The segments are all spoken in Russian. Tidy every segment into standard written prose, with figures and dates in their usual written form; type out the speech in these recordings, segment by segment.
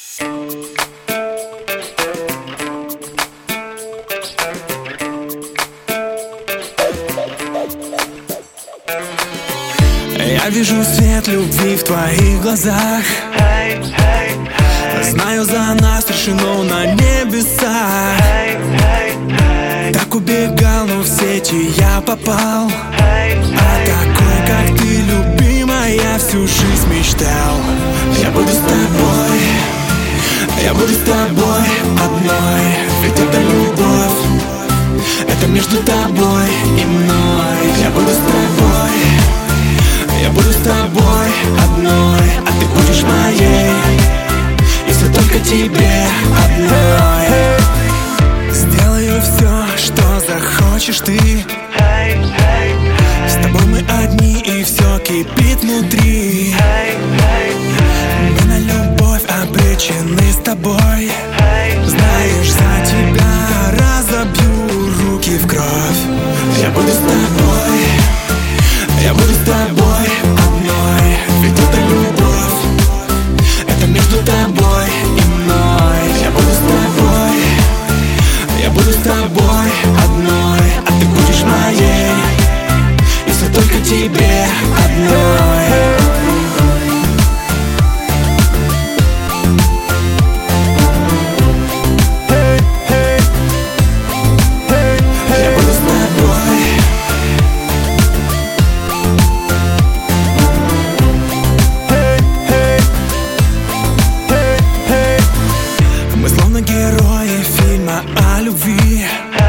Я вижу свет любви в твоих глазах. Знаю, за нас решено на небесах. Так убегал, но в сети я попал. А такой, как ты, любимая, всю жизнь мечтал. Я буду с тобой, я буду с тобой одной. Ведь это любовь, это между тобой и мной. Я буду с тобой, я буду с тобой одной. А ты будешь моей, и все только тебе одной. Сделаю все, что захочешь ты. С тобой мы одни, и все кипит внутри. Мы на любовь обречены с тобой. Знаешь, за тебя разобью руки в кровь. Я буду с тобой, я буду с тобой одной. Ведь это любовь, это между тобой и мной. Я буду с тобой, я буду с тобой одной. А ты будешь моей, и все только тебе одной. Герои фильма о любви.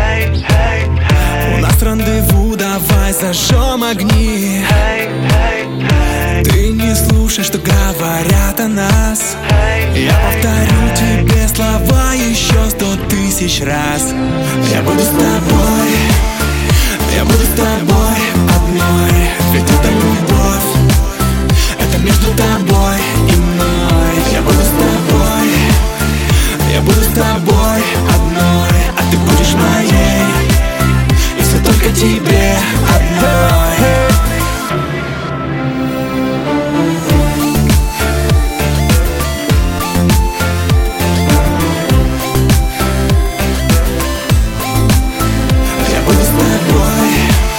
У нас рандеву, давай зажжем огни. Ты не слушай, что говорят о нас. Я повторю тебе слова еще 100 000 раз. Я буду с тобой, я буду с тобой одной. Ведь это любовь, это между тобой и мной. Я буду с тобой, я буду с тобой одной. А ты будешь моей, и все только тебе одной. Я буду с тобой,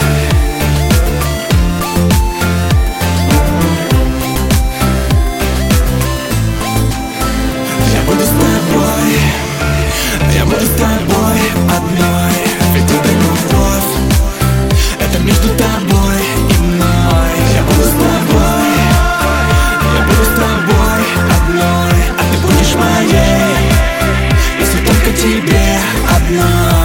я буду с тобой, я буду с тобой одной. Ведь это любовь, это между тобой и мной. Я буду с тобой, я буду с тобой одной. А ты будешь моей, и все только тебе одной.